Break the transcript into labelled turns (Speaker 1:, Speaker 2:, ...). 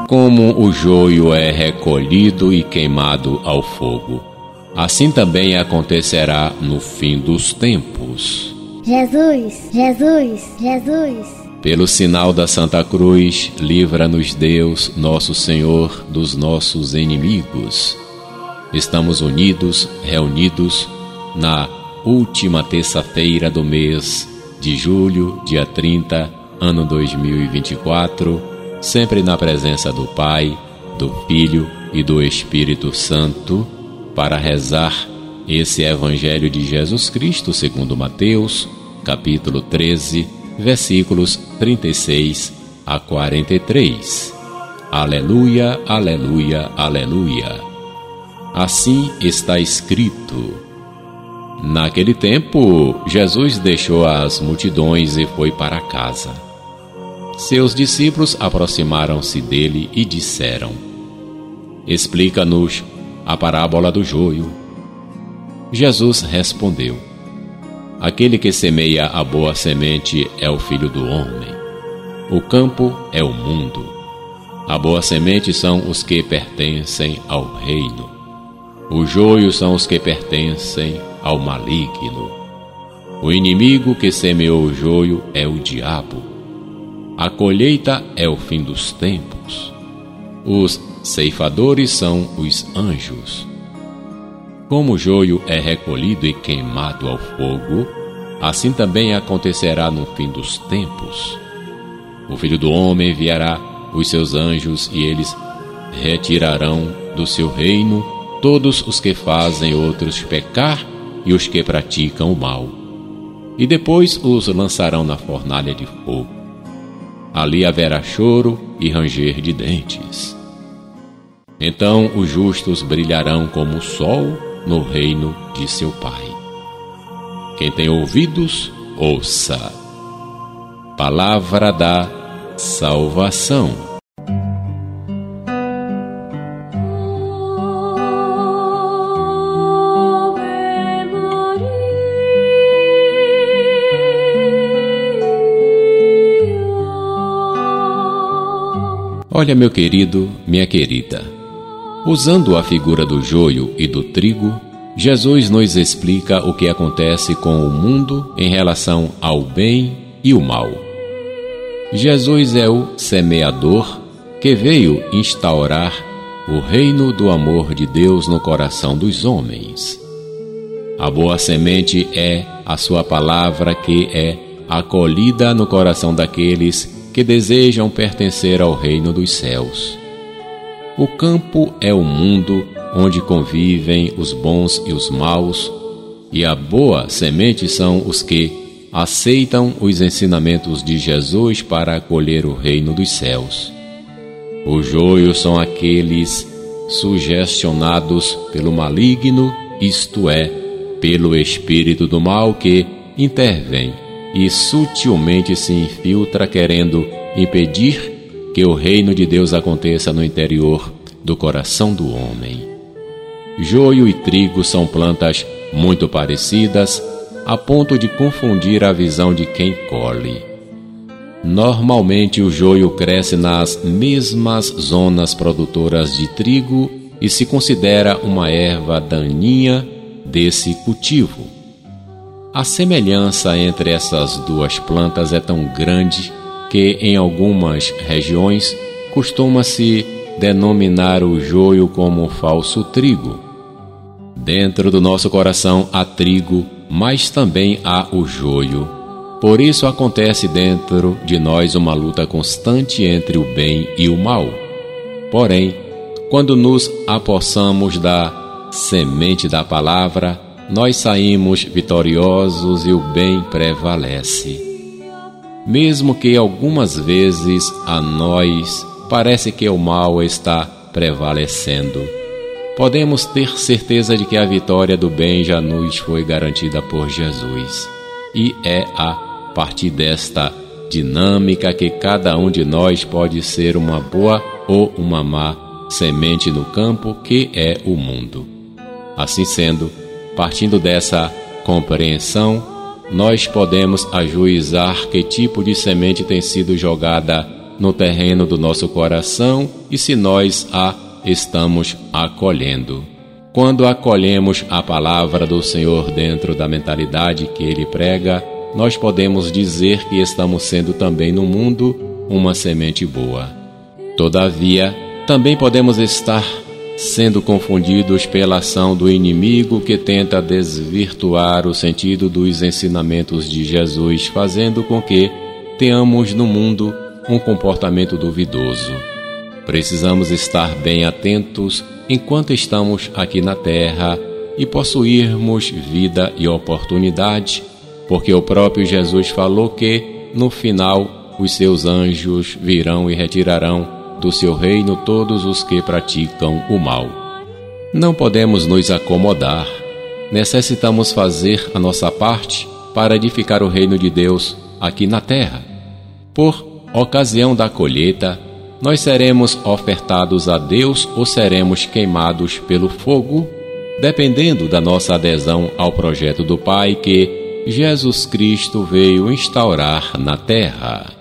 Speaker 1: Como o joio é recolhido e queimado ao fogo, assim também acontecerá no fim dos tempos.
Speaker 2: Jesus, Jesus, Jesus.
Speaker 1: Pelo sinal da Santa Cruz, livra-nos Deus, nosso Senhor, dos nossos inimigos. Estamos unidos, reunidos, na última terça-feira do mês de julho, dia 30, ano 2024, sempre na presença do Pai, do Filho e do Espírito Santo, para rezar esse Evangelho de Jesus Cristo segundo Mateus, capítulo 13, versículos 36 a 43. Aleluia, aleluia, aleluia. Assim está escrito: naquele tempo, Jesus deixou as multidões e foi para casa. Seus discípulos aproximaram-se dele e disseram: explica-nos a parábola do joio. Jesus respondeu: aquele que semeia a boa semente é o Filho do Homem. O campo é o mundo. A boa semente são os que pertencem ao reino. O joio são os que pertencem ao maligno. O inimigo que semeou o joio é o diabo. A colheita é o fim dos tempos. Os ceifadores são os anjos. Como o joio é recolhido e queimado ao fogo, assim também acontecerá no fim dos tempos. O Filho do Homem enviará os seus anjos e eles retirarão do seu reino todos os que fazem outros pecar e os que praticam o mal, e depois os lançarão na fornalha de fogo. Ali haverá choro e ranger de dentes. Então os justos brilharão como o sol no reino de seu Pai. Quem tem ouvidos, ouça. Palavra da salvação. Olha, meu querido, minha querida, usando a figura do joio e do trigo, Jesus nos explica o que acontece com o mundo em relação ao bem e o mal. Jesus é o semeador que veio instaurar o reino do amor de Deus no coração dos homens. A boa semente é a sua palavra que é acolhida no coração daqueles que desejam pertencer ao reino dos céus. O campo é o mundo onde convivem os bons e os maus, e a boa semente são os que aceitam os ensinamentos de Jesus para acolher o reino dos céus. O joio são aqueles sugestionados pelo maligno, isto é, pelo espírito do mal que intervém e sutilmente se infiltra querendo impedir que o reino de Deus aconteça no interior do coração do homem. Joio e trigo são plantas muito parecidas, a ponto de confundir a visão de quem colhe. Normalmente o joio cresce nas mesmas zonas produtoras de trigo e se considera uma erva daninha desse cultivo. A semelhança entre essas duas plantas é tão grande que em algumas regiões costuma-se denominar o joio como falso trigo. Dentro do nosso coração há trigo, mas também há o joio. Por isso acontece dentro de nós uma luta constante entre o bem e o mal. Porém, quando nos apossamos da semente da palavra, nós saímos vitoriosos e o bem prevalece. Mesmo que algumas vezes a nós parece que o mal está prevalecendo, podemos ter certeza de que a vitória do bem já nos foi garantida por Jesus. E é a partir desta dinâmica que cada um de nós pode ser uma boa ou uma má semente no campo que é o mundo. Assim sendo, partindo dessa compreensão, nós podemos ajuizar que tipo de semente tem sido jogada no terreno do nosso coração e se nós a estamos acolhendo. Quando acolhemos a palavra do Senhor dentro da mentalidade que Ele prega, nós podemos dizer que estamos sendo também no mundo uma semente boa. Todavia, também podemos estar sendo confundidos pela ação do inimigo que tenta desvirtuar o sentido dos ensinamentos de Jesus, fazendo com que tenhamos no mundo um comportamento duvidoso. Precisamos estar bem atentos enquanto estamos aqui na terra e possuirmos vida e oportunidade, porque o próprio Jesus falou que, no final, os seus anjos virão e retirarão do seu reino todos os que praticam o mal. Não podemos nos acomodar. Necessitamos fazer a nossa parte para edificar o reino de Deus aqui na terra. Por ocasião da colheita, nós seremos ofertados a Deus ou seremos queimados pelo fogo, dependendo da nossa adesão ao projeto do Pai que Jesus Cristo veio instaurar na terra.